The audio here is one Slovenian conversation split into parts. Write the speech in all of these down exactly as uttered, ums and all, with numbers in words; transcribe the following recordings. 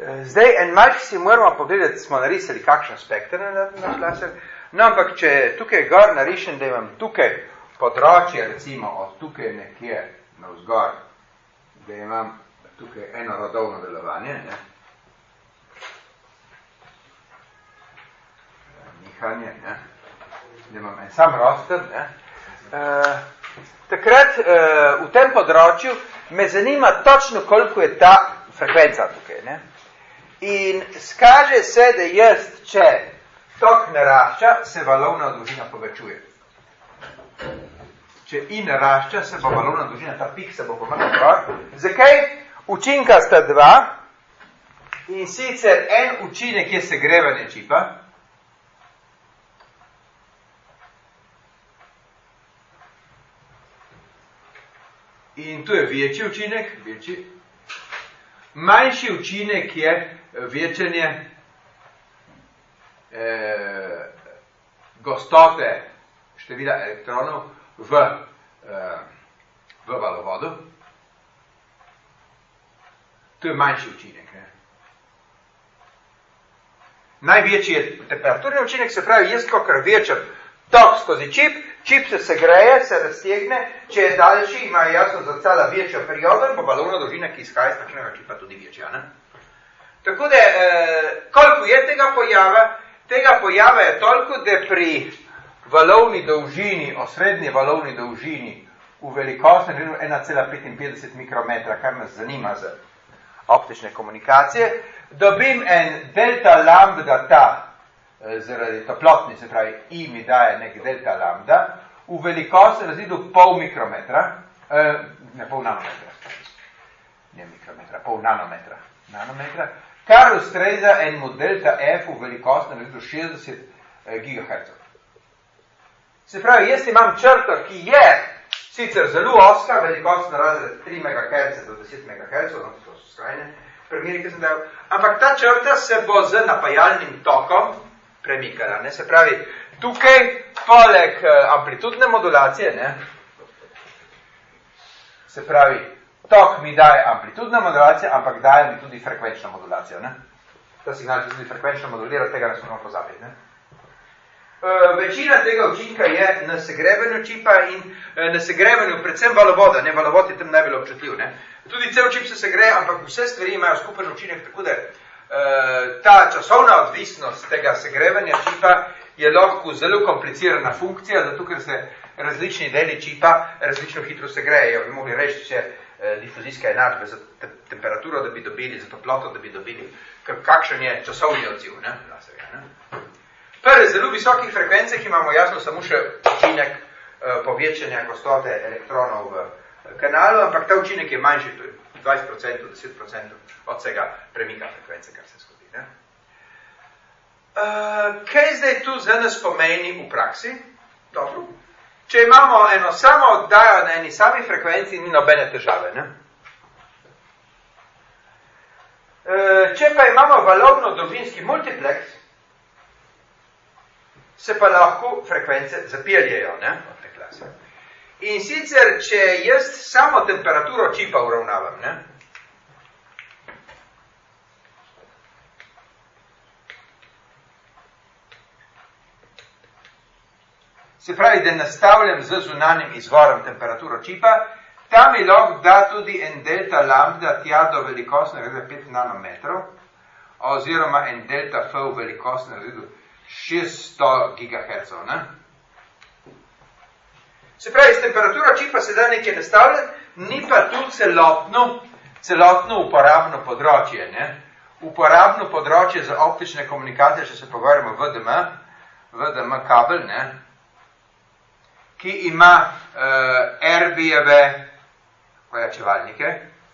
Zdaj, en malček si moramo pogledati, smo narisali kakšen spektr na naš laser. No, ampak če tukaj gor narišem, da imam tukaj področje, recimo od tukaj nekje navzgor, da imam tukaj eno rodovno delovanje, ne? Nihanje, ne? Da imam en sam roster, ne? Uh, takrat uh, v tem področju me zanima točno, koliko je ta frekvenca tukaj, ne? In skaže se, da jaz, če tok narašča, se valovna dolžina povečuje. Če i narašča, se bo valovna dolžina, ta pik se bo pomaknil gor. Zakaj? Učinka sta dva, in sicer en učinek je segrevanje čipa, in tu je večji učinek, večji. Manjši učinek je večanje eh, gostote števila elektronov v, eh, v valovodu. To je manjši učinek. Ne? Največji je temperaturni učinek, se pravi, jaz kakor večer tok skozi čip, čip se segreje, se raztegne, če je daljši, ima jasno zrcala večjo periodo in bo valovna dolžina, ki izhaja iz takšnega čipa, tudi večja. Ne? Tako da, eh, koliko je tega pojava? Tega pojava je toliko, da pri valovni dolžini, osrednji valovni dolžini v velikostnem redu ena cela petinpetdeset mikrometra, kar nas zanima za optične komunikacije, dobim en delta lambda ta, zaradi toplotni, se pravi, I mi daje nek delta lambda, v velikostnem razredu pol mikrometra, eh, ne pol nanometra, ne mikrometra, pol nanometra, nanometra, kar ustreza enemu delta F v velikostnem razredu šestdeset gigahertzov. Se pravi, jaz imam črto, ki je sicer zelo oska, velikostno razred tri megahertze do deset megahertzov, no, to so skrajne primeri, ki sem dal, ampak ta črta se bo z napajalnim tokom premikala, ne, se pravi, tukaj, poleg amplitudne modulacije, ne, se pravi, tok mi daje amplitudna modulacija, ampak daje mi tudi frekvenčno modulacijo, ne. Ta signal se tudi frekvenčno modulira, tega ne smemo pozabiti, ne. Uh, večina tega učinka je na segrevanju čipa in uh, na segrevanju predvsem valovoda, ne, valovod je tam najbolj občutljiv, ne. Tudi cel čip se segreje, ampak vse stvari imajo skupen učinek, tako da uh, ta časovna odvisnost tega segrevanja čipa je lahko zelo komplicirana funkcija, zato ker se različni deli čipa različno hitro segrejejo. Bi mogli reči, če uh, difuzijske enačbe za te temperaturo, da bi dobili, za toploto, da bi dobili, kakšen je časovni odziv, ne, laserja, ne. Prve zelo visokih frekvencah imamo jasno samo še učinek uh, povečanja gostote elektronov v kanalu, ampak ta učinek je manjši, to je dvajset procentov, deset procentov od vsega premika frekvence, kar se zgodi. Ne? Uh, kaj zdaj tu za nas pomeni v praksi? Dobro. Če imamo eno samo oddajo na eni sami frekvenci, ni nobene težave. Ne? Uh, če pa imamo valovno dolžinski multiplex, se pa lahko frekvence zapeljejo, ne, od te klase. In sicer, če jaz samo temperaturo čipa uravnavam, ne, se pravi, da nastavljam z zunanjim izvorom temperaturo čipa, ta mi lahko da tudi en delta lambda tja do velikostnega pet nanometrov, oziroma en delta F v velikostnem redu šeststo gigahertzov, ne? Se pravi, z temperatura čipa se da nekaj nastavljati, ni pa tu celotno, celotno uporabno področje, ne? Uporabno področje za optične komunikacije, če se pogovarjamo V D M, V D M kabel, ne? Ki ima uh, Erbijeve pojačevalnike.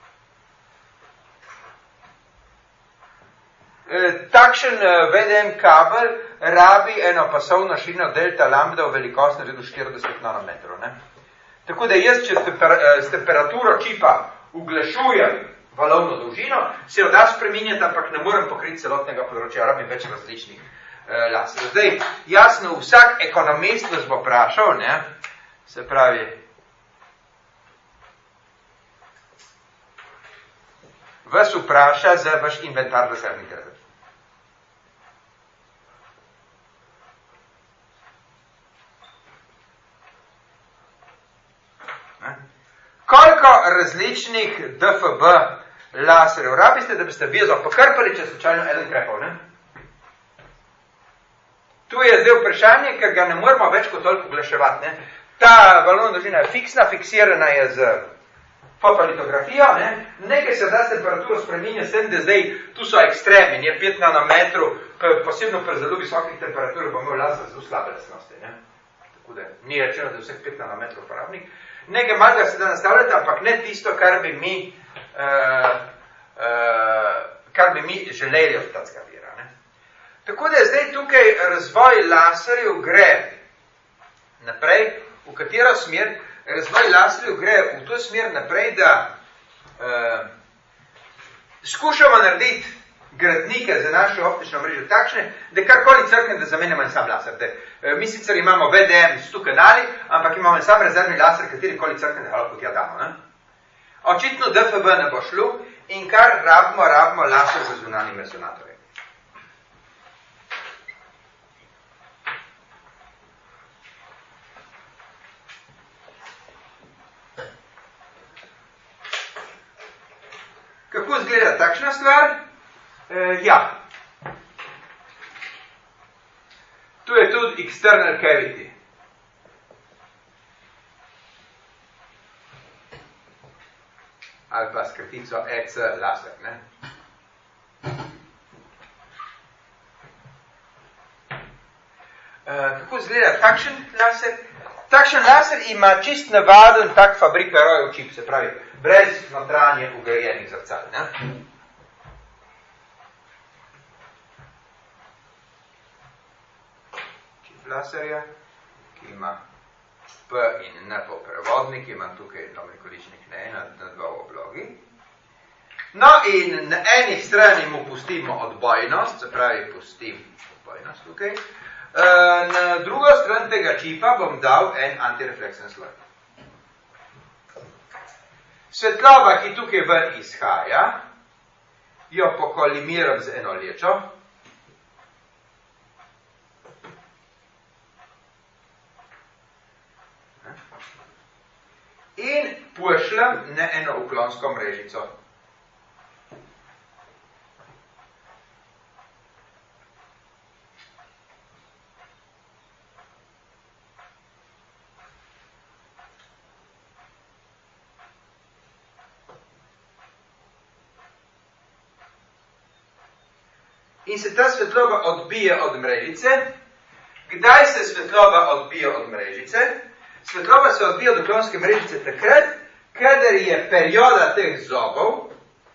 Takšen V D M kabel rabi eno pasovno širino delta lambda v velikostnem redu štirideset nanometrov. Ne? Tako da jaz, če temper, s temperaturo čipa uglašujem valovno dolžino, se jo da spreminjati, ampak ne morem pokriti celotnega področja, rabim več različnih eh, laserjev. Zdaj, jasno, vsak ekonomist vas bo vprašal, ne? Se pravi, vas vpraša za vaš inventar lasernih gradov. Koliko različnih D F B laserjev rabiste, da biste vezo pokrpali, če slučajno eden krepal, ne? Tu je zdaj vprašanje, ker ga ne moramo več kot toliko oglaševati, ne? Ta valovna dolžina je fiksna, fiksirana je z fotolitografijo, ne? Nekaj se da s temperaturo spreminja, s tem, da zdaj tu so ekstremi, je pet nanometrov, posebno pri zelo visokih temperaturah bo imel laser zelo slabe lastnosti, ne? Tako da ni rečeno, da je vseh pet nanometrov uporabnik. Nekaj malega se da nastavljati, ampak ne tisto, kar bi mi, uh, uh, kar bi mi želeli od tacka vira. Ne? Tako da zdaj tukaj razvoj laserjev gre naprej, v katero smer, razvoj laserjev gre v to smer naprej, da uh, skušamo narediti gradnike za našo optično mrežo takšne, da karkoli crkne, da zamenjamo en sam laser. Da, e, mi sicer imamo V D M sto kanali, ampak imamo en sam rezervni laser, katerikoli crkne, da ga lahko tja damo. Ne? Očitno D F B ne bo šlo in kar rabimo, rabimo laser za zunanjim resonatorjem. Kako izgleda takšna stvar? Uh, ja. Tu je tudi external cavity. Ali pa skratico E C laser, ne? Uh, kako izgleda takšen laser? Takšen laser ima čist navaden tak fabrika rojev čip, se pravi, brez notranje ugrajenih zrcal, ne? Laserja, ki ima P in N po prevodnik, imam tukaj nomikoličnik na ena, na dva v oblogi. No in na eni strani mu pustimo odbojnost, se pravi pustim odbojnost tukaj. Na drugo stran tega čipa bom dal en antirefleksen sloj. Svetloba, ki tukaj ven izhaja, jo pokolimiram z eno lečo. In pošljem na eno uklonsko mrežico. In se ta svetloba odbije od mrežice. Kdaj se svetloba odbije od mrežice? Svetloba se odbija od uklonske mrežice takrat, kadar je perioda teh zobov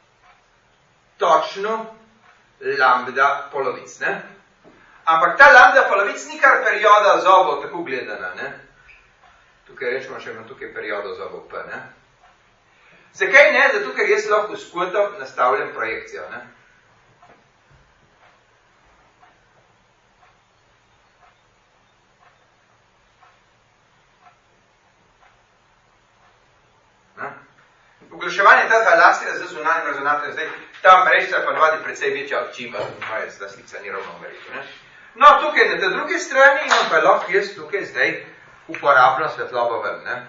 točno lambda polovic, ne? Ampak ta lambda polovic ni kar perioda zobov tako gledana, ne? Tukaj rečemo še imam tukaj periodo zobov P, ne? Zakaj ne? Zato, ker jaz lahko s kotom nastavljam projekcijo, ne? Uglaševanje tega laserja z zunanjim rezonatorjem, zdaj ta mrežica pa navadi precej večja od čipa, moja slika ni ravno verjetno. No, tukaj na tej drugi strani imam pa lahko jaz tukaj zdaj uporabno svetlobo ven, ne.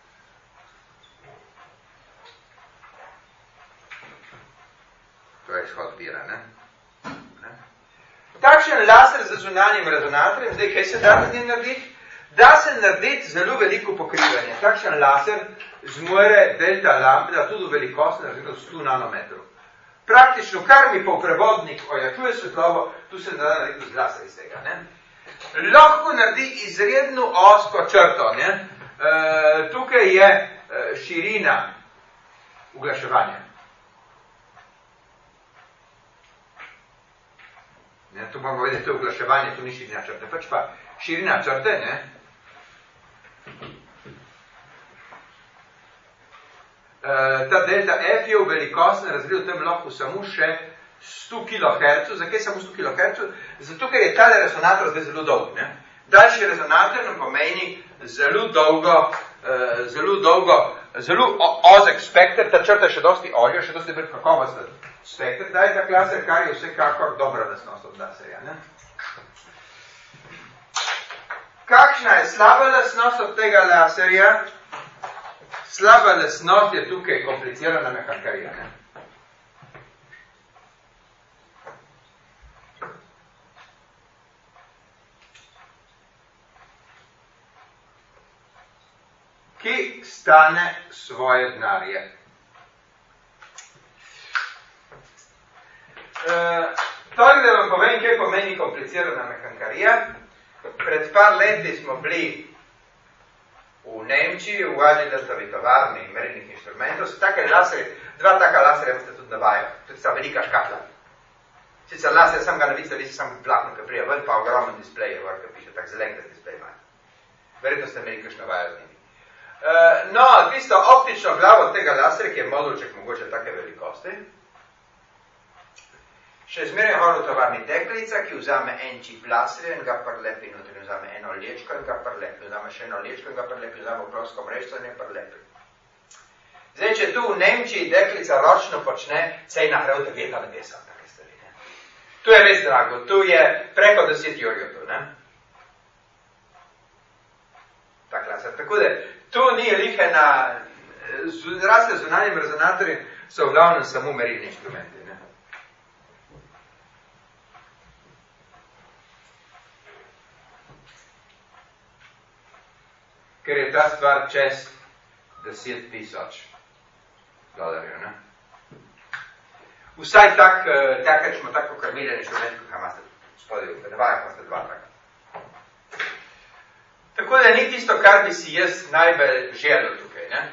To je izhod vira, ne. ne. Takšen laser z zunanjim rezonatorjem, zdaj kaj se da z njim narediti? Da se narediti zelo veliko pokrivanje. Takšen laser zmore delta lambda tudi v velikosti narediti sto nanometrov. Praktično, kar mi po prevodnik ojačuje svetlobo, tu se da narediti z laser iz tega. Ne? Lahko naredi izredno ozko črto. Ne? E, tukaj je e, širina uglaševanja. Ne, tu moramo vedeti, to je uglaševanje, tu ni širina črte. Pač pa širina črte, ne? Uh, ta delta F je v velikostnem razredu tem lahko samo še sto kilohertzov. Zakaj samo sto kilohertzov? Zato, ker je tale resonator zdaj zelo dolg. Ne? Daljši resonator nam pomeni zelo dolgo, uh, zelo dolgo, zelo ozek spekter, ta črta je še dosti olja, še dosti bolj kakovosten spektr daje tak laser, kar je vsekakor dobra lastnost od laserja. Ne? Kakšna je slaba lastnost od tega laserja? Slaba lastnost je tukaj komplicirana mehankarija. Ne? Ki stane svoje denarje. Uh, Tako da vam povem, kaj pomeni komplicirana mehankarija. Pred par leti smo bili v Nemčiji, v Adidasovi tovarni merilnih inštrumentov, so take laserje, dva taka laserja boste tudi navajajo, tudi sta velika škatla. Sicer laser, sam ga ne vidite, vi se sam plakno, ki prija ven, pa ogromen displej je, ki piše, tak zelen displej ima. Verjetno ste imeli kakšno vajo z njimi. Uh, no, tisto optično glavo tega laserja, ki je modulček mogoče take velikosti, še zmeraj hodi v tovarni deklica, ki vzame en čip laserja in ga prlepi notri, vzame eno lečko in ga prlepi, vzame še eno lečko in ga prlepi, vzame plosko mrežco in je prlepi. Zdaj, če tu v Nemčiji deklica ročno počne, sej nahrevte veta nebesa, take stvari, ne. Tu je res drago, tu je preko deset jurjev tu, ne. Tak laser. Tako da, tu ni lihe na, razne zunanjim rezonatorjem so v glavnem samo merilni inštrumenti, ne. Ker je ta stvar čez deset tisoč dolarjev, ne? Vsaj tak, tak, rečemo, tako karmilen inštrument, kot imate spodaj, v nevajah imate dva taka. Tako da ni tisto, kar bi si jaz najbolj želel tukaj, ne?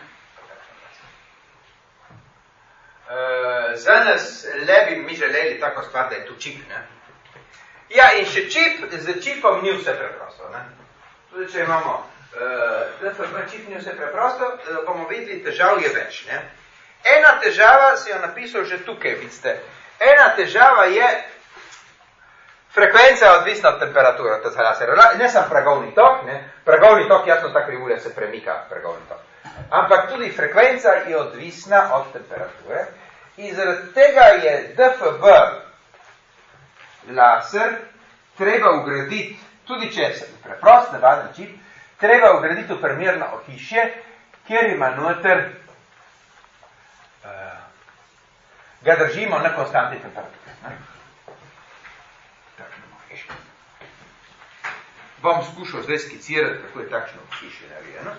Uh, za nas le bi mi želeli tako stvar, da je tu čip, ne? Ja, in še čip, z čipom ni vse preprosto, ne? Tudi, če imamo D F B čip ni vse preprosto, bomo videli, težav je več, ne? Ena težava, si jo napisal že tukaj, vidite. Ena težava je frekvenca odvisna od temperature, to se laser. Ne sam pragovni tok, ne? Pragovni tok, jasno, ta krivulja se premika, pragovni tok. Ampak tudi frekvenca je odvisna od temperature in zaradi tega je D F B laser treba ugraditi, tudi če se preprost, navaden čip, treba ugraditi v primerno ohišje, kjer ima noter, uh, ga držimo na konstantni temperaturi. Takšno ohišje. Bom skušal zdaj skicirati, kako je takšno ohišje narejeno.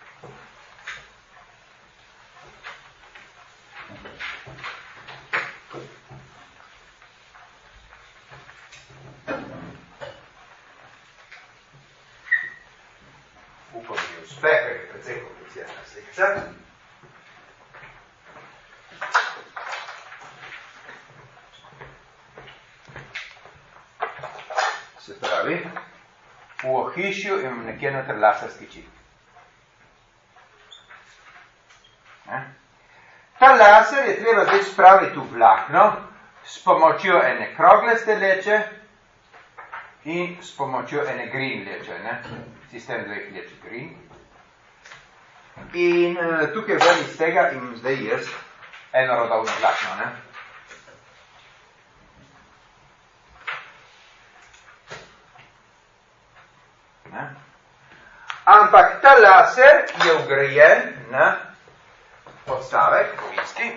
Upam, da je uspeh, ker je precej komplicirana slikica. Se pravi, v ohišju imam nekje noter laserski čip. Ne? Ta laser je treba zdaj spraviti v vlakno s pomočjo ene krogle steleče in s pomočjo ene green leče, ne? Sistem dveh leč green. In uh, tukaj ven iz tega imam zdaj jaz eno rodovno vlakno, ne? Ne? Ampak ta laser je vgrajen na podstavek, kovinski.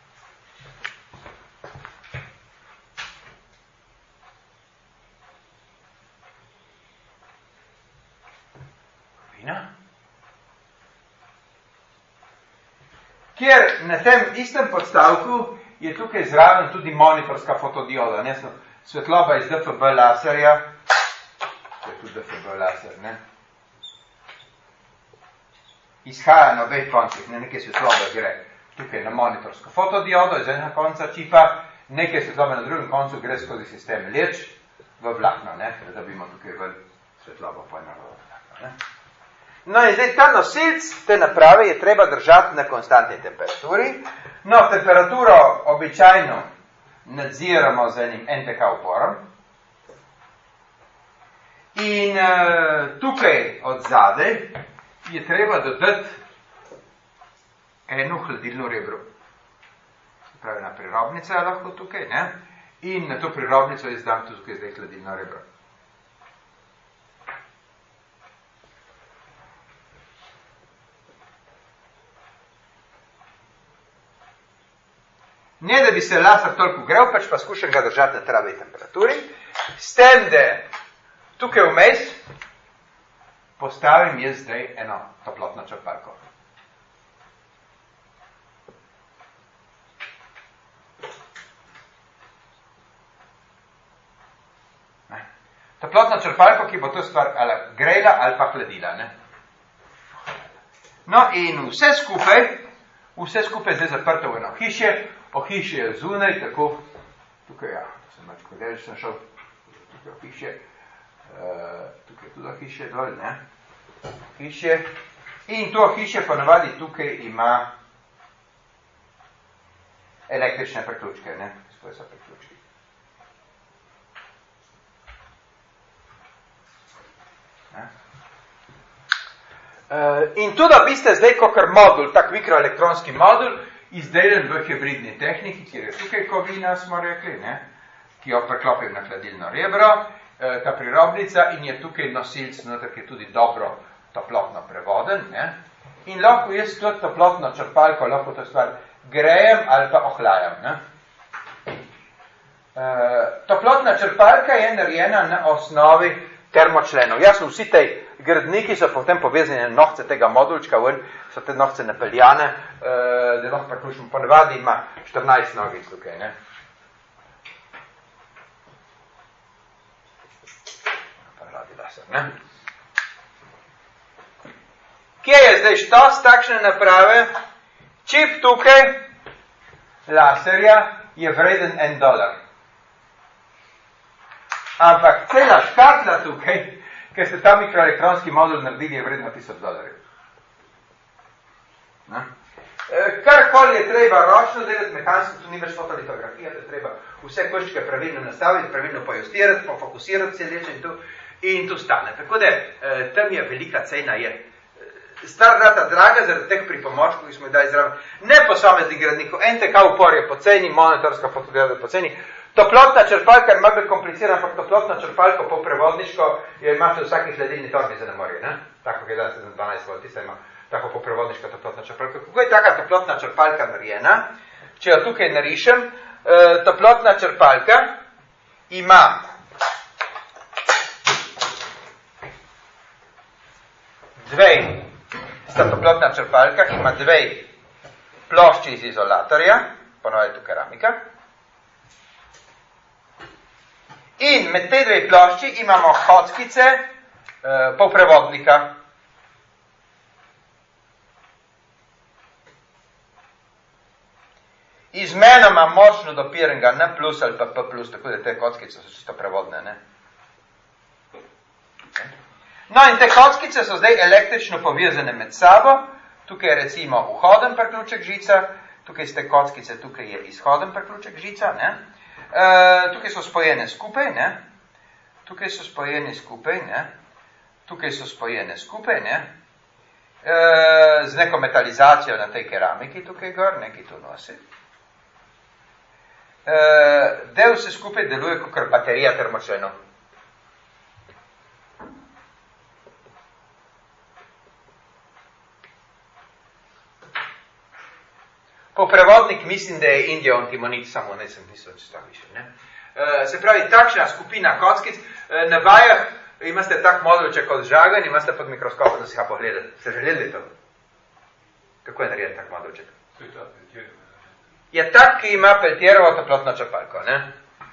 Kovina. Kjer na tem istem podstavku je tukaj zraven tudi monitorska fotodioda, ne? Svetloba iz D F B laserja, to je tudi D F B laser, ne? Izhaja na obeh koncih, ne, nekaj svetlobe gre tukaj na monitorsko fotodiodo iz enega konca čipa, nekaj svetlobe na drugem koncu gre skozi sistem leč v vlakno, ne, da dobimo tukaj ven svetlobo po eno vlakno, ne. No in zdaj ta nosilc te naprave je treba držati na konstantni temperaturi. No, temperaturo običajno nadziramo z enim N T K uporom. In uh, tukaj od zadaj je treba dodati eno hladilno rebro. pravi ena prirobnica je lahko tukaj, ne? In na to prirobnico jaz dam tukaj zdaj hladilno rebro. Ne, da bi se laser toliko grel, pač pa skušam ga držati na travi temperaturi, s tem, da tukaj vmes postavim jaz zdaj eno toplotno črpalko. Ne. Toplotno črpalko, ki bo to stvar ali grela ali pa hladila. Ne. No in vse skupaj, vse skupaj je zdaj zaprto v eno hišje, ohišje je zunaj, tako, tukaj, ja, sem mač kodelično šel, tukaj ohišje, uh, tukaj tudi ohišje dol, ne, ohišje, in to ohišje ponavadi tukaj ima električne priključke, ne, svoje so priključki. Ne. Uh, in tudi, da biste zdaj kakor modul, tak mikroelektronski modul, izdelan v hibridni tehniki, kjer je tukaj kovina, smo rekli, ne, ki jo preklopim na hladilno rebro, eh, ta prirobnica, in je tukaj nosilc noter, ki je tudi dobro toplotno prevoden, ne, in lahko jaz to toplotno črpalko, lahko to stvar grejem ali pa ohlajam. Ne. Eh, toplotna črpalka je narejena na osnovi termočlenov. Jasno, vsi tej gradniki so potem povezani na nohce tega modulčka, ven so te nohce napeljane, uh, da lahko priključimo, ponavadi ima štirinajst nogic tukaj, ne. Ponavadi laser, ne. Kje je zdaj štos takšne naprave? Čip tukaj, laserja, je vreden en dolar. Ampak cela škatla tukaj, ker ste ta mikroelektronski modul naredili, je vredno tisoč dolarjev. E, karkoli je treba ročno delati, mehansko, tu ni več fotolitografija, da treba vse koščke pravilno nastaviti, pravilno pojustirati, pofokusirati se leče in tu, in tu stane. Tako da, e, tam je velika cena, je star data draga zaradi teh pripomočkov, ki smo jih dali zraven. Ne posamezni gradnikov, en te kao upor je poceni, monitorska fotografija je poceni. Toplotna črpalka je malo komplicirana, ampak toplotna črpalka po prevodniško jo imate v vsaki hladilni torbi za ne morje, ne? Tako je da se za dvanajst volt, tista ima tako po prevodniška toplotna črpalka. Kako je taka toplotna črpalka narejena? Če jo tukaj narišem, eh, toplotna črpalka ima dve, sta toplotna črpalka ima dve plošči iz izolatorja, ponovno je tu keramika, in med te dve plošči imamo kockice eh, polprevodnika. Izmenoma močno dopirenega N plus ali pa P plus, tako da te kockice so čisto prevodne, ne? No in te kockice so zdaj električno povezane med sabo. Tukaj je recimo vhoden priključek žica, tukaj ste kockice, tukaj je izhoden priključek žica, ne? Uh, tukaj so spojene skupaj, ne? Tukaj so spojene skupaj, ne? Tukaj so spojene skupaj, ne? Uh, z neko metalizacijo na tej keramiki tukaj gor, neki tu nosi. Uh, del se skupaj deluje kot baterija termočlenov. Po prevodnik mislim, da je Indijo antimonit, samo ne sem nisem čisto više, ne. E, se pravi, takšna skupina kockic, e, na vajah imate tak modulček od žagan, imate pod mikroskopom, da si ga pogledali. Ste želeli to? Kako je narejen tak modulček? Je tak, ki ima Peltierovo toplotno črpalko, ne.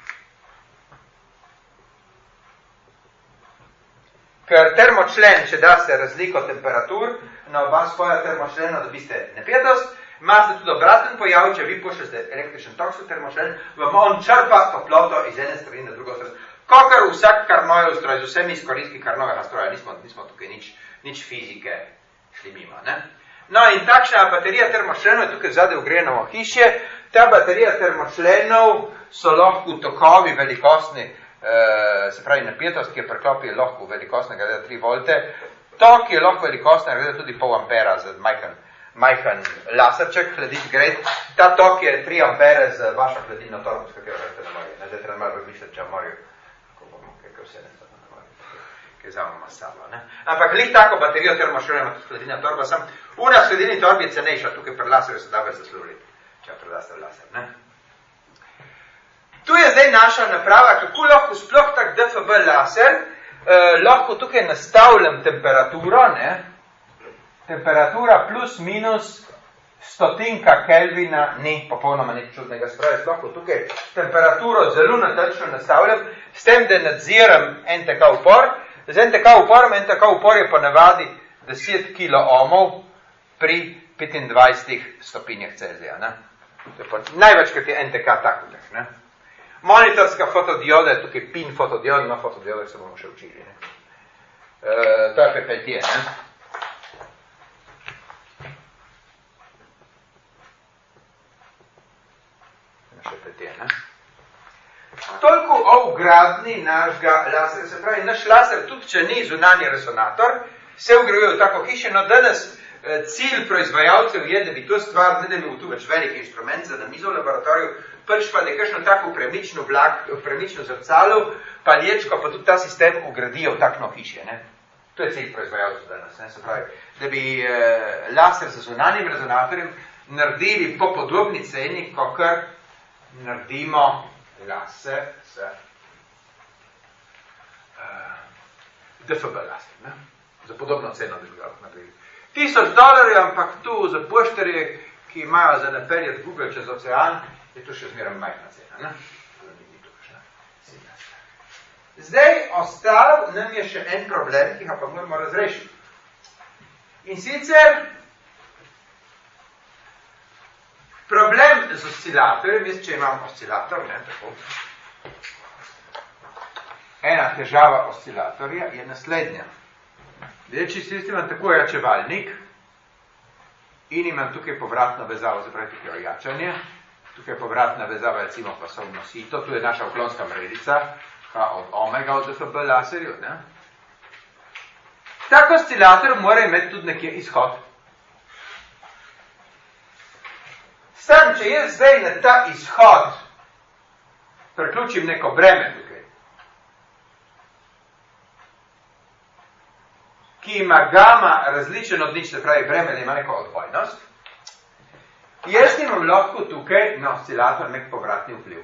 Ker termočlen, če daste razliko temperatur, na oba spoja termočlena dobiste napetost, imate tudi obraten pojav, če vi pošljete električen tok v termočlen, vam on črpa toploto iz ene strani na drugo strani. Kakor vsak karnojev stroj, z vsemi izkoristki karnovega stroja, nismo, nismo tukaj nič, nič fizike šli mimo, ne. No in takšna baterija termočlenov je tukaj zadaj ugrejena v hišje. Ta baterija termočlenov so lahko tokovi velikostni, eh, se pravi napetost, ki je preklopi lahko velikostnega tri volte. Tok je lahko velikostnega tudi pol ampera za majhen majhen laserček, hladiti grejt. Ta tok je tri ampere z vašo hladilno torbo, s katero vrste na morju. Zdaj treba malo razmišljati, če v morju, kako bomo, kaj vse ne stane na morju, kaj vzamemo sabo. Ne? Ampak lih tako baterijo termošolja ima tudi hladilna torba, sem una v hladilni torbi je cenejša, tukaj pri laserju se da več zaslužiti, če predaste laser. Ne? Tu je zdaj naša naprava, kako lahko sploh tak D F B laser, eh, lahko tukaj nastavljam temperaturo, ne? Temperatura plus minus stotinka Kelvina ni popolnoma nič čudnega stroja, lahko tukaj temperaturo zelo natančno nastavljam, s tem, da nadziram en T K upor. Z en T K uporom, en T K upor je ponavadi deset kiloohmov pri petindvajsetih stopinjah Celzija. Ne? Največkrat je en T K tako. Ne? Monitorska fotodioda je tukaj pin fotodioda, no fotodioda se bomo še učili. Ne? E, to je Peltier. Ne? Še Peltier, ne? Toliko o vgradni našega laserja, se pravi, naš laser, tudi če ni zunanji resonator, se vgrajuje v tako hiše, no danes cilj proizvajalcev je, da bi to stvar, ne da bi bil tu več velik instrument za namizo v laboratoriju, prvič pa, da je kakšno tako premično vlak, premično zrcalo, palječko, pa tudi ta sistem vgradijo v takno hiše, ne. To je cilj proizvajalcev danes, ne, se pravi, da bi eh, laser z zunanjim resonatorjem naredili po podobni ceni, kakor naredimo laser z uh, D F B laser, ne? Za podobno ceno bi ga naredili. Tisoč dolarjev, ampak tu za pošterje, ki imajo za napeljati Google čez ocean, je to še zmeraj majhna cena, ne? Zdaj, ostal nam je še en problem, ki ga pa moramo razrešiti. In sicer problem z oscilatorjem, jaz če imam oscilator, ne, tako. Ena težava oscilatorja je naslednja. Zdaj, če si imam tako ojačevalnik in imam tukaj povratno vezavo, zapravi tukaj ojačanje, tukaj povratna vezava, recimo pasovno sito, tu je naša oklonska mredica, pa od omega od D F B laserju, ne. Tak oscilator mora imeti tudi nekje izhod. Sam, če jaz zdaj na ta izhod priključim neko breme tukaj, ki ima gama različen od nič, se pravi breme, da ima neko odbojnost, jaz imam lahko tukaj na oscilator nek povratni vpliv.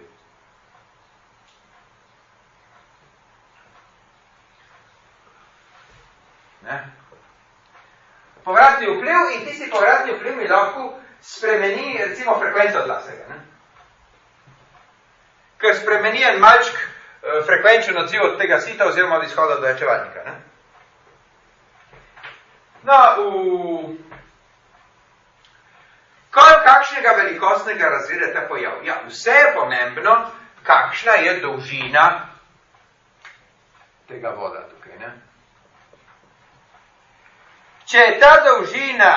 Ne? Povratni vpliv in tisti povratni vpliv mi lahko spremeni, recimo, frekvenco laserja. Ne? Ker spremeni en malčk uh, frekvenčen odziv od tega sita oziroma od izhoda do ojačevalnika. Ne? No, v... Kol kakšnega velikostnega razreda ta pojav? Ja, vse je pomembno, kakšna je dolžina tega voda tukaj, ne? Če je ta dolžina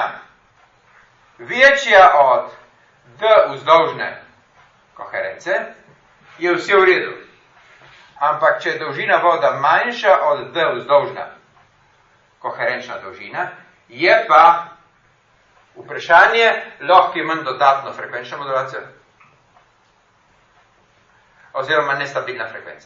večja od D vzdolžne koherence, je vse v redu. Ampak, če je dolžina voda manjša od D vzdolžna koherenčna dolžina, je pa vprašanje, lahko imam dodatno frekvenčno modulacijo oziroma nestabilna frekvenca.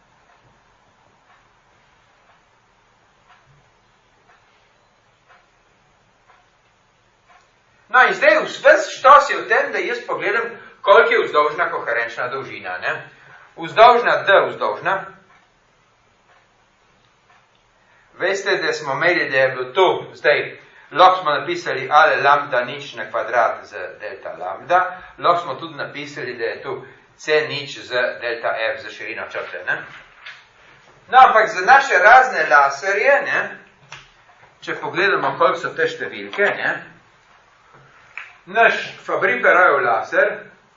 No in zdaj ves štos je v tem, da jaz pogledam, koliko je vzdolžna koherenčna dolžina. Ne? Vzdolžna D vzdolžna. Veste, da smo imeli, da je bilo tu, zdaj, lahko smo napisali ale lambda nič na kvadrat z delta lambda, lahko smo tudi napisali, da je tu C nič z delta F za širino črte. Ne? No, ampak za naše razne laserje, ne, če pogledamo, koliko so te številke, ne, naš Fabry-Perojev laser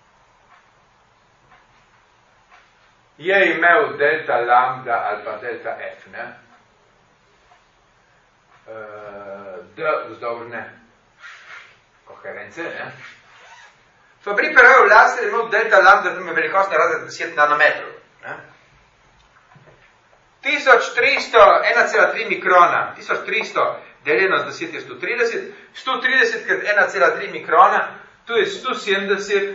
je imel delta lambda ali pa delta F, ne, D vzdolžne koherence, ne. Fabry-Perojev laser je imel delta lambda, tam je velikostni razred deset nanometrov, ne. tisoč tristo, ena cela tri mikrona, tisoč tristo deljeno z deset je sto trideset, sto trideset krat ena cela tri mikrona, to je sto sedemdeset,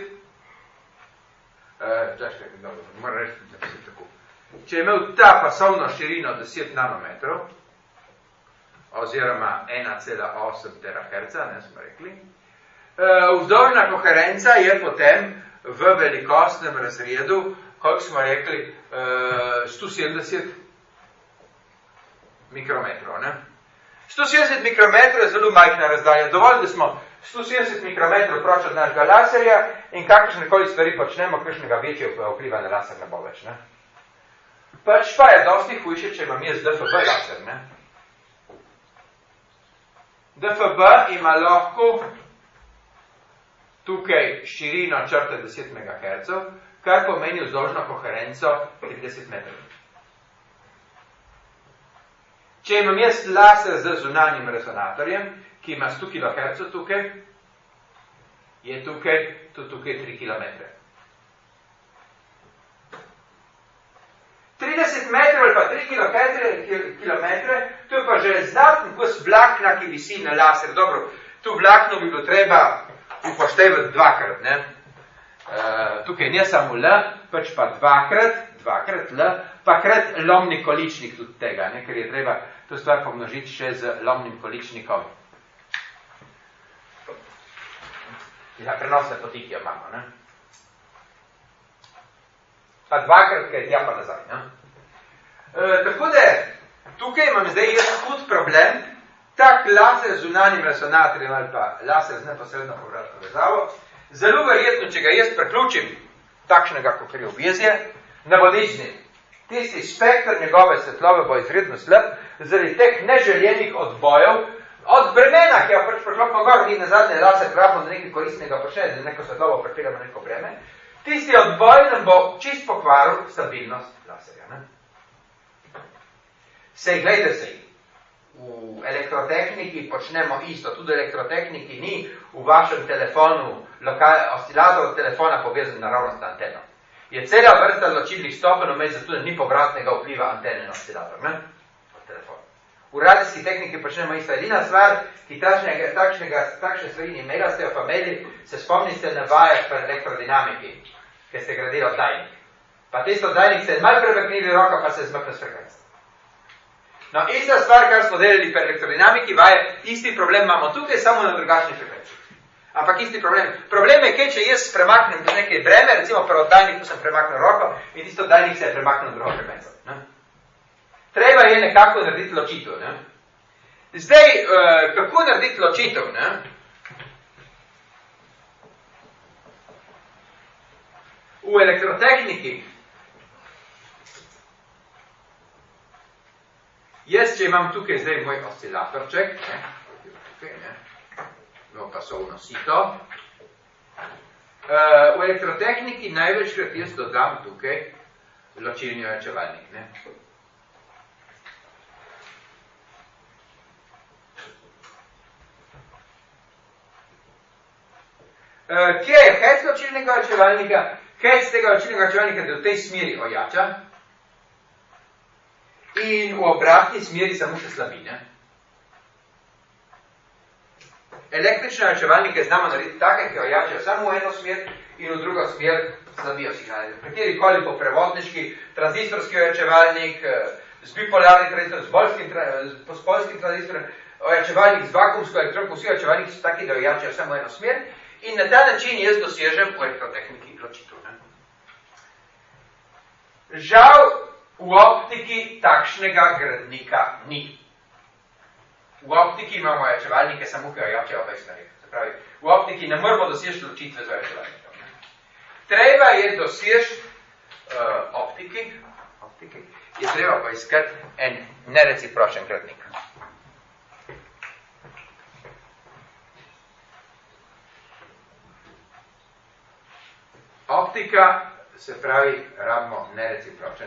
uh, čakaj, dobro, moram reči, da se tako. Če je imel ta pasovno širino deset nanometrov, oziroma ena cela osem teraherca, ne smo rekli, uh, vzdolžna koherenca je potem v velikostnem razredu, koliko smo rekli, uh, sto sedemdeset mikrometrov. Ne? sto sedemdeset mikrometrov je zelo majhna razdalja. Dovolj, da smo sto sedemdeset mikrometrov proč od našega laserja in kakršnekoli stvari počnemo, kakšnega večjega vpliva na laser ne bo več. Ne? Pač pa je dosti hujše, če imam jaz D F B laser. Ne? D F B ima lahko tukaj širino črte deset megahercev, kar pomeni vzdolžno koherenco trideset metrov. Če imam jaz laser z zunanjim resonatorjem, ki ima sto kilohercev tukaj, je tukaj, to tukaj tri kilometre. trideset metrov ali pa tri kilometre, to je pa že znaten kos vlakna, ki visi na laser. Dobro, tu vlakno bi bilo treba upoštevati dvakrat, ne? Uh, tukaj ne samo L, pač pa dvakrat, dvakrat L, pa krat lomni količnik tudi tega, ne? Ker je treba to stvar pomnožiti še z lomnim količnikom. Za prenosne poti, ki jo imamo, ne? Pa dvakrat, kaj tja pa nazaj, ne? Uh, tako da, tukaj imam zdaj jaz hud problem, tak laser z zunanjim resonatorjem ali pa laser z neposredno povratno vezavo, zelo verjetno, če ga jaz preključim takšnega, kot je obvezje, ne bo nič z njim. Tisti spektr njegove svetlobe bo izredno slab, zaradi teh neželjenih odbojev, od bremena, ki jo pač preklopimo gor, ni nazadnje laser grabimo, da nekaj koristnega počne, da neko svetlobo prepiramo neko breme, tisti odboj nam bo čist pokvaril stabilnost laserja. Ne? Sej, gledajte sej, v elektrotehniki počnemo isto, tudi elektrotehniki ni v vašem telefonu, oscilator telefona povezan naravno s anteno. Je cela vrsta ločilnih stopenj vmes, zato da ni povratnega vpliva antene na oscilator, ne? Telefon. V radijski tehniki počnemo isto. Edina stvar, ki takšnega, takšnega, takšne stvari ni imela, ste jo pa imeli, se spomnite na vajah pri elektrodinamiki, ki ste gradili oddajnik. Pa tisto oddajnik ste malo premaknili roko, pa se zmrkne s frekvenco. No, ista stvar, kar smo delali pri elektrodinamiki, vaje, isti problem imamo tukaj, samo na drugačni frekvenci. Ampak isti problem. Problem je, kaj, če jaz premaknem nekaj breme, recimo pri oddajniku sem premaknil roko in tisto oddajnik se je premaknil na drugo frekvenco. Ne? Treba je nekako narediti ločitev. Ne? Zdaj, uh, kako narediti ločitev? Ne? V elektrotehniki jaz, če imam tukaj zdaj moj oscilatorček, ne, tukaj, ne, imel pasovno sito, uh, v elektrotehniki največkrat jaz dodam tukaj ločilni ojačevalnik, ne. Uh, kje je hec ločilnega ojačevalnika? Hec tega ločilnega ojačevalnika, da v tej smeri ojača, in v obratni smeri samo še slabine. Električne ojačevalnike znamo narediti take, ki ojačajo samo v eno smer in v drugo smer slabijo signale. Katerikoli po prevodniški, tranzistorski ojačevalnik, z bipolarnim tranzistorjem, s polskim tranzistorjem, ojačevalnik z vakuumsko elektronko, vsi ojačevalniki so taki, da ojačajo samo eno smer in na ta način jaz dosežem v elektrotehniki ločitev. Žal, v optiki takšnega gradnika ni. V optiki imamo ojačevalnike samo, ki ojačajo obe smeri. Se pravi, v optiki ne moramo doseči ločitve z ojačevalnikom. Treba je doseči uh, optiki, optiki, je treba poiskati en nerecipročen gradnik. Optika, se pravi, rabimo nerecipročen.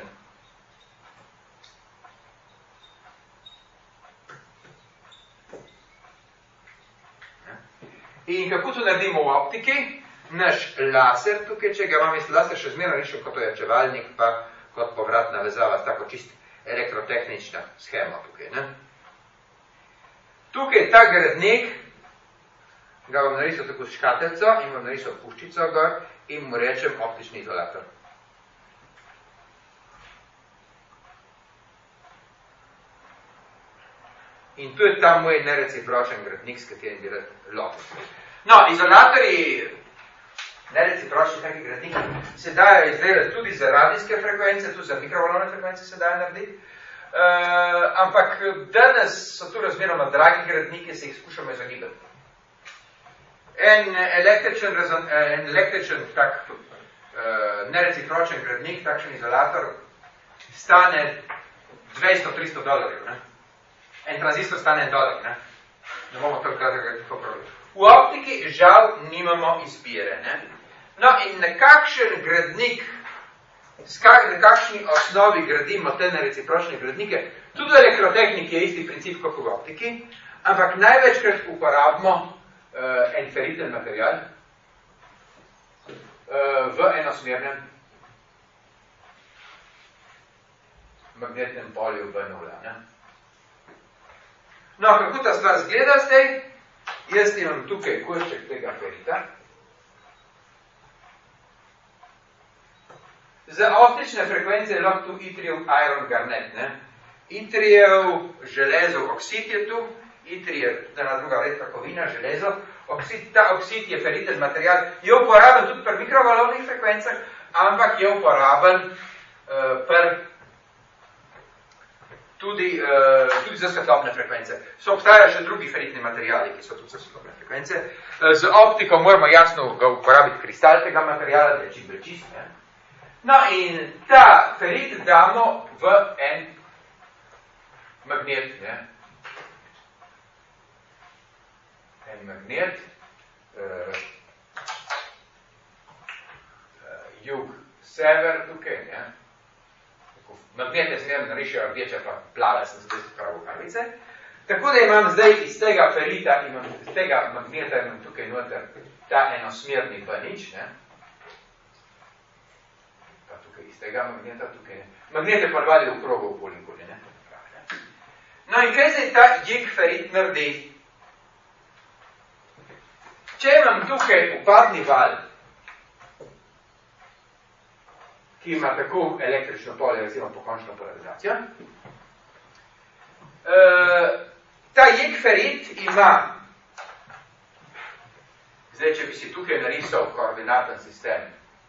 In kako to naredimo v optiki? Naš laser, tukaj, če ga imam jaz laser, še zmerno rešil kot ojačevalnik, pa kot povratna vezava, tako čist elektrotehnična schema tukaj. Ne? tukaj ta gradnik, ga bom narisal tako s škateljco in bom narisal puščico gor in mu rečem optični izolator. In to je ta moj nerecipročen gradnik, s katerim bi rad lotil. No, izolatorji, nerecipročni taki gradniki, se dajo izdelati tudi za radijske frekvence, tudi za mikrovalovne frekvence se dajo narediti. Uh, ampak danes so tu razmeroma dragi gradniki, se jih skušamo izogibati. En električen, en električen tak, uh, nerecipročen gradnik, takšen izolator, stane dvesto do tristo dolarjev. Ne? En tranzistor stane en dolar. Ne, ne bomo to tako pravili. V optiki žal nimamo izbire. Ne? No in na kakšen gradnik, na kakšni osnovi gradimo te nerecipročne gradnike, tudi v elektrotehniki je isti princip kot v optiki, ampak največkrat uporabimo uh, en feriten material uh, v enosmernem magnetnem polju B nula. Ne? No, kako ta stvar zgleda zdaj? Jaz imam tukaj košček tega ferita. Za optične frekvence je lahko tu itrijev iron garnet. Ne? Itrijev železov oksid je tu, itrijev, ena druga redka kovina, železo. Oksid, ta oksid je feriten material, je uporaben tudi pri mikrovalovnih frekvencah, ampak je uporaben uh, pri Tudi, uh, tudi za svetlobne frekvence. So obstajajo še drugi feritni materiali, ki so tudi za svetlobne frekvence. Uh, z optiko moramo jasno uporabiti kristal tega materiala, da je čim bolj čist. Ne? No in ta ferit damo v en magnet. Ne? En magnet. Uh, uh, jug, sever tukaj. Ne? Magnete smer narišajo rdeče pa plave, sem zdaj se pravi karvice. Tako da imam zdaj iz tega ferita, imam iz tega magneta, imam tukaj noter ta enosmerni banič, ne. Pa tukaj iz tega magneta, tukaj ne. Magnete pa navadi v krogu v polikoli, ne. No in kaj zdaj ta jig ferit naredi? Če imam tukaj upadni val, ki ima tako električno polje, recimo pokončno polarizacijo. E, ta jig ferit ima, zdaj, če bi si tukaj narisal koordinaten sistem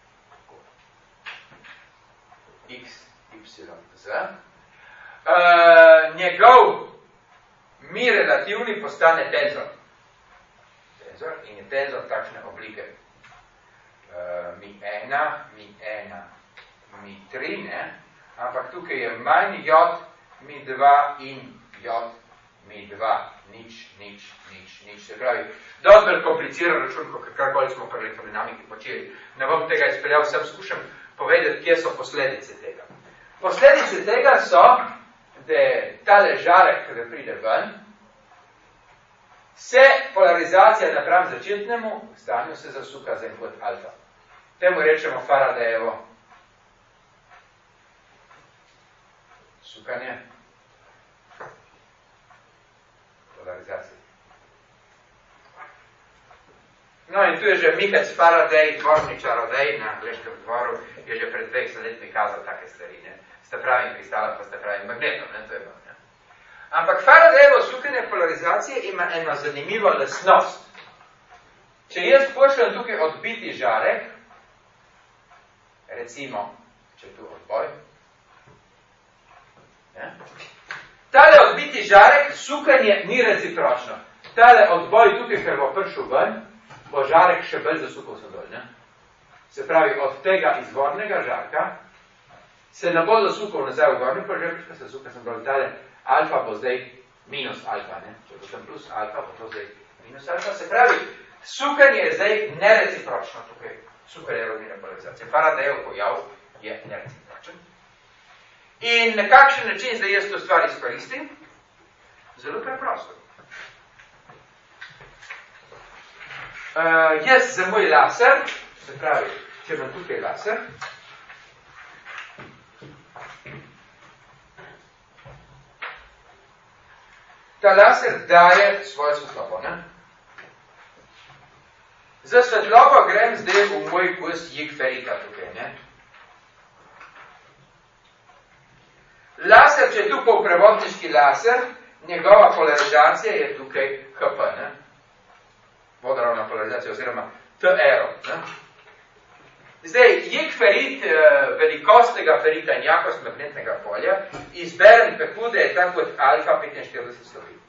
x, y, z, e, njegov mi relativni postane tenzor. Tenzor in je tenzor takšne oblike. E, mi ena, mi ena, mi tri, ne? Ampak tukaj je manj jod, mi dva in jod, mi dva, nič, nič, nič, nič. Se pravi, dosti bolj kompliciran račun, kot karkoli smo pri elektrodinamiki počeli. Ne bom tega izpeljal, sem skušam povedati, kje so posledice tega. Posledice tega so, da tale žarek, kada pride ven, se polarizacija napram začetnemu stanju se zasuka za en kot alfa. Temu rečemo Faradayevo sukanje, polarizacije. No in tu je že Michael Faraday, dvorni čarodej na angleškem dvoru, je že pred dveh letmi kazal take stvari, ne. Sta pravim kristalom, pa sta pravim magnetom, ne, to je bolj, ne. Ampak Faradayevo sukanje polarizacije ima eno zanimivo lastnost. Če jaz pošljem tukaj odbiti žarek, recimo, če tu odboj, ne? Tale odbiti žarek, sukanje ni recipročno. Tale odboj tukaj, ker bo prišel ven, bo žarek še bolj zasukal se dol. Ne? Se pravi, od tega izvornega žarka se ne bo zasukal nazaj v gornji požep, ker se suka sem dol. Tale alfa bo zdaj minus alfa. Ne? Če bo sem plus alfa, bo to zdaj minus alfa. Se pravi, sukanje je zdaj nerecipročno tukaj. Sukanje rovine polarizacije. Faradayev pojav je nerecipročen. In na kakšen način zdaj jaz to stvar izkoristim? Zelo preprosto. Uh, jaz za moj laser, se pravi, če imam tukaj laser, ta laser daje svojo svetlobo. Ne? Za svetlobo grem zdaj v moj kos jig ferita tukaj. Ne? Laser, če je tu polprevodniški laser, njegova polarizacija je tukaj H P. Ne? Vodoravna polarizacija oziroma T R. Ne? Zdaj, jig ferit velikostnega ferita in jakost magnetnega polja izberem tako, da je tako kot alfa petinštirideset stopinj.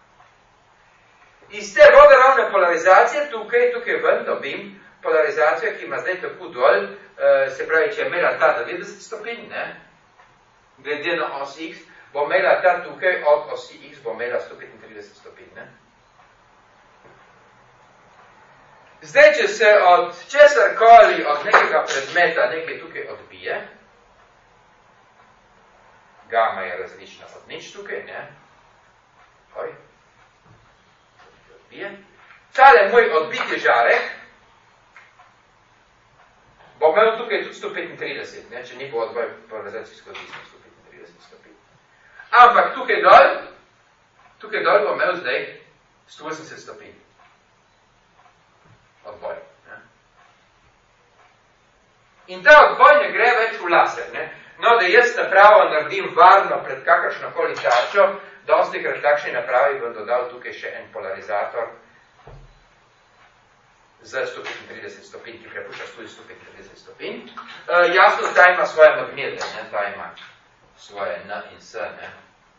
Iz te vodoravne polarizacije tukaj, tukaj ven dobim polarizacijo, ki ima zdaj tako dol, se pravi, če je imela ta devetdeset stopinj, ne, glede na os X, bo imela ta tukaj od osi X, bo imela sto petintrideset stopinj. Ne. Zdaj, če se od česarkoli, od nekega predmeta nekaj tukaj odbije, gama je različna od nič tukaj, ne? Oj. Odbije. Tale moj odbiti žarek bo imel tukaj tudi sto petintrideset, ne? Če ni bo odboj polarizacijsko odvisno sto petintrideset stopinj. Ampak tukaj dol, tukaj dol bo imel zdaj sto osemdeset stopinj. Odboj. Ne? In ta odboj ne gre več v laser. Ne? No, da jaz napravo naredim varno pred kakršnokoli tarčo, dosti krat takšni napravi bom dodal tukaj še en polarizator za sto petintrideset stopinj, ki prepušča tudi sto petintrideset stopinj. E, jasno, ta ima svoje magnete, ne? Ta ima svoje N in S. Ne?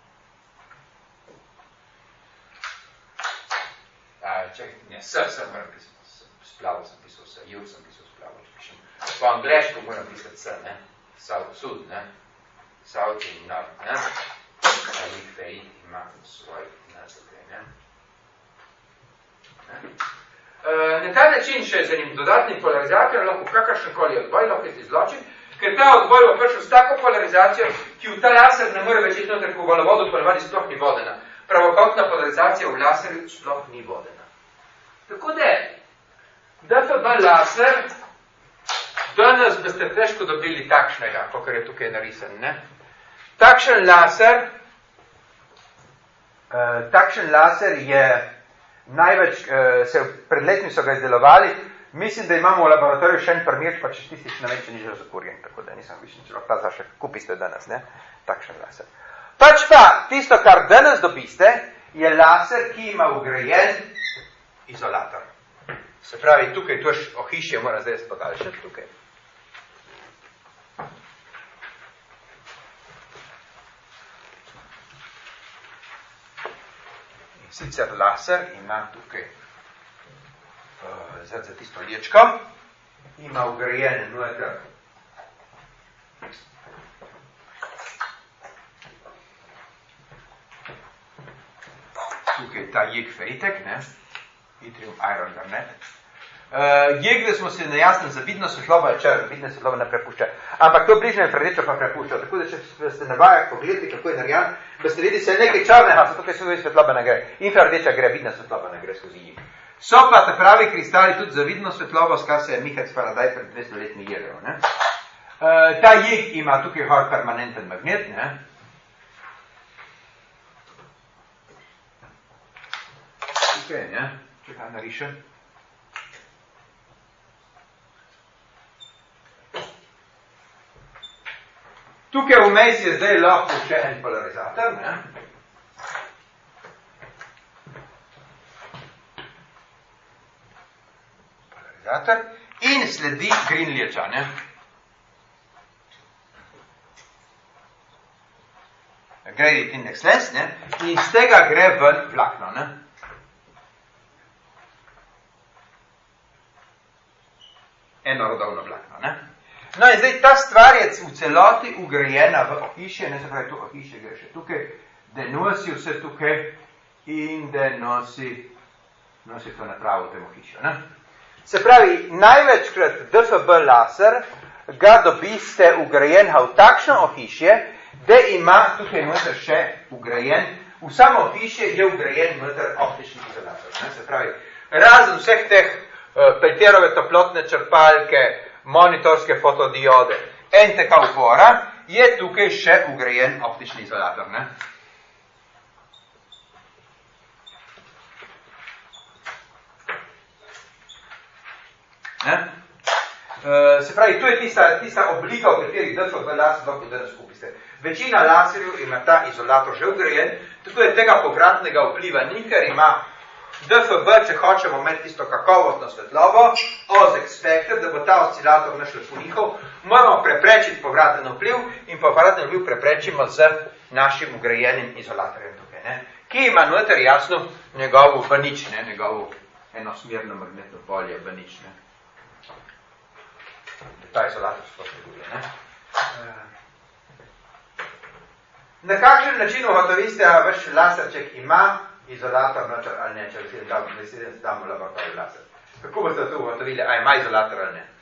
A, čekaj, ne, S, S moram pisati. Splavo sem pisal S, J sem pisal splavo, če pišem. Po angleško moram pisati S, ne? South, sud, ne? South in north, ne? A jih ferit ima svoj nazivaj, ne? Ne? E, na ta način še z enim dodatnim polarizatorjem lahko kakršnokoli odboj lahko izločim, ker ta odboj bo prišel s tako polarizacijo, ki v ta laser ne more več iti noter, ko v valovodu ponavadi sploh ni vodena. Pravokotna polarizacija v laserju sploh ni vodena. Tako da D F B laser, danes boste težko dobili takšnega, kot je tukaj narisan. Ne? Takšen laser, uh, takšen laser je največ, uh, se pred letmi so ga izdelovali, mislim, da imamo v laboratoriju še en primer, pa če tisti, ne vem, če ni že zakurjen, tako da nisem višen, če lahko ta še kupiste danes, ne? Takšen laser. Pač pa, tisto, kar danes dobiste, je laser, ki ima vgrajen izolator. Se pravi, tukaj to ohišje mora zdaj podaljšati, tukaj. In sicer laser ima tukaj uh, za tisto lječko, ima vgrajen noter tukaj ta jig feritek, ne? Yttrium iron garnet. Uh, jegle smo se na jasnem za vidno svetlobo, je črn, vidne svetlobo ne prepušča. Ampak to bližnjo infrardečo pa prepušča. Tako da, če ste na vajah pogledali, kako je narejen, boste videli, se nekaj črnega, zato tukaj se svetloba ne gre. Infrardeča gre, vidna svetloba ne gre skozi jig. So pa te pravi kristali tudi za vidno svetlobo, s kar se je Michael Faraday pred dvesto letmi jedel. Ne? Uh, ta jig ima tukaj hor permanenten magnet, ne? Tukaj, ne? Če kaj narišem. Tukaj vmes je zdaj lahko še en polarizator, ne? Polarizator in sledi Greenlich'a, ne? Gradient index less, ne? In iz tega gre ven vlakno, ne? Enorodovno vlakno, ne? No in zdaj ta stvar je v celoti ugrajena v ohišje, ne se pravi, to ohišje gre še tukaj, da nosi vse tukaj in da nosi, nosi to napravo v tem ohišju, ne? Se pravi, največkrat D F B laser ga dobiste ugrajen v takšno ohišje, da ima tukaj noter še ugrajen, v samo ohišje je ugrajen noter optični izolator, ne? Se pravi, razen vseh teh Peltierove toplotne črpalke, monitorske fotodiode, en teka upora, je tukaj še ugrajen optični izolator. Ne? Ne? Uh, se pravi, to je tista, tista oblika, v kateri D F B laser lahko danes kupiste. Večina laserjev ima ta izolator že vgrajen, tako je tega povratnega vpliva ni, ker ima D F B, če hočemo imeti tisto kakovostno svetlobo, ozek spekter, da bo ta oscilator naš lepo njihov, moramo preprečiti povraten vpliv in povraten vpliv preprečimo z našim vgrajenim izolatorjem tukaj, ne? Ki ima noter jasno njegovo banič, ne? Njegovo enosmerno magnetno polje banič, ne? Ta izolator sploh ne ne? Na kakšen način ugotoviste, a vaš laserček ima izolator noter ali ne, če vsi damo laboratorij laser. Kako boste to ugotovili, a ima izolator ali ne?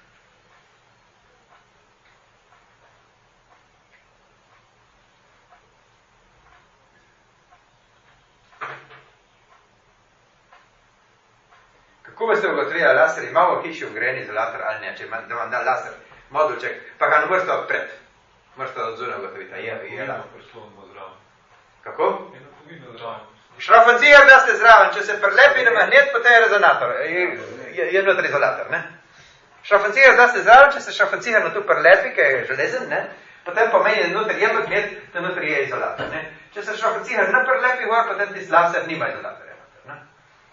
Kako boste ugotovili, a laser ima v hiši vgrajen izolator ali ne, če ima, da vam da laser modulček, pa ga ne morate odpred. Morate od zunaj ugotoviti, a je, je laser. Kako? Šrafancijer, da ste zraven, če se prelepi na magnet, potem je rezonator, je, je, je noter izolator, ne? Šrafancijer, da ste zraven, če se šrafancijer na to prelepi, ki je železen, ne? Potem pomeni, da noter je magnet, da noter je izolator, ne? Če se šrafancijer na prelepi gor, potem tist laser nima izolatorja noter, ne?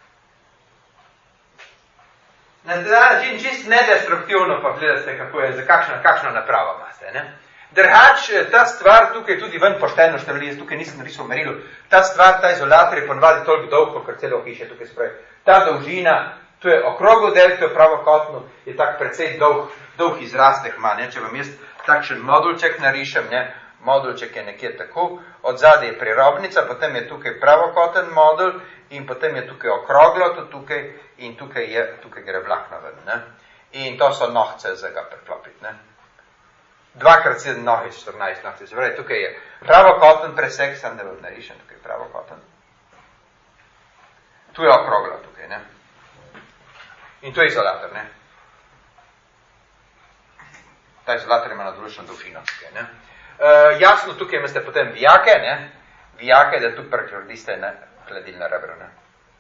Na ta način čist nedestruktivno pa gledate, kako je, za kakšno, kakšno napravo imate, ne? Drugač, ta stvar tukaj tudi ven pošteno števili, jaz tukaj nisem narisal merilo, ta stvar, ta izolator je ponavadi toliko dolgo, kot celo hiše tukaj spravi. Ta dolžina, to je okrogel del, to je pravokotno, je tak precej dolg, dolg izrastek ima, ne? Če vam jaz takšen modulček narišem, ne? Modulček je nekje tako, od zadaj je prirobnica, potem je tukaj pravokoten modul in potem je tukaj okroglo, to tukaj in tukaj je, tukaj gre vlakna ven, ne? In to so nohce za ga preklopiti, ne? Dvakrat sedem nohe, štirinajst nohce, se pravi, tukaj je pravokoten presek, sem da vam narišem, tukaj je pravokoten. Tu je okroglo tukaj, ne? In to je izolator, ne? Ta izolator ima na določeno dolžino tukaj, ne? Uh, jasno, tukaj imate potem vijake, ne? Vijake, da tu prekladiste na hladilno rebro, ne?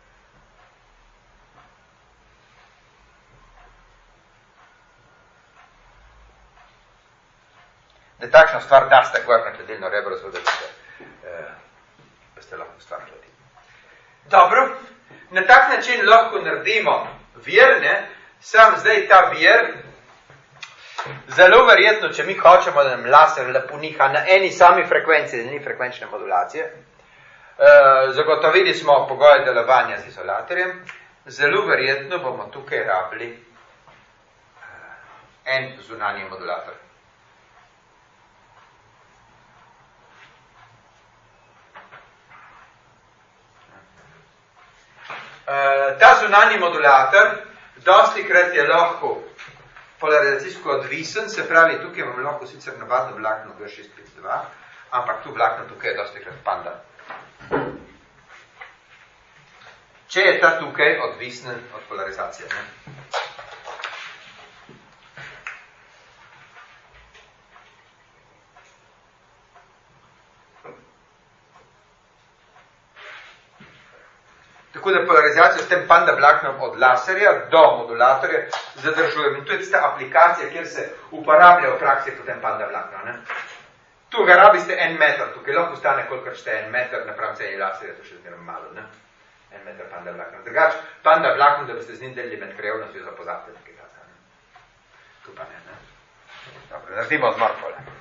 Da takšno stvar daste gor na hladilno rebro, zato da ste, uh, da ste lahko stvar hladili. Dobro, na tak način lahko naredimo vir, ne? Sam zdaj ta vir, zelo verjetno, če mi hočemo, da nam laser lepo niha na eni sami frekvenci, da ni frekvenčne modulacije, uh, zagotovili smo pogoje delovanja z izolatorjem, zelo verjetno bomo tukaj rabili uh, en zunanji modulator. Uh, ta zunanji modulator dosti krat je lahko polarizacijsko odvisen, se pravi, tukaj imam lahko sicer navadno vlakno G šest pet dva, ampak tu vlakno tukaj je dosti krat panda. Če je ta tukaj odvisen od polarizacije, ne? Tako da polarizacijo s tem panda vlaknom od laserja do modulatorja zadržujem. In to je tista aplikacija, kjer se uporablja v praksi potem panda vlakno, ne? Tu ga rabiste en meter, tukaj lahko stane kolikor šte en meter, napram ceni laserja, to še zmerno malo, ne? En meter panda vlakno. Drugač, panda vlakno, da boste z njim delili med krevnostjo, zapozabite nekaj tata, ne? Tu pa ne, ne? Dobro, naredimo odmor pole.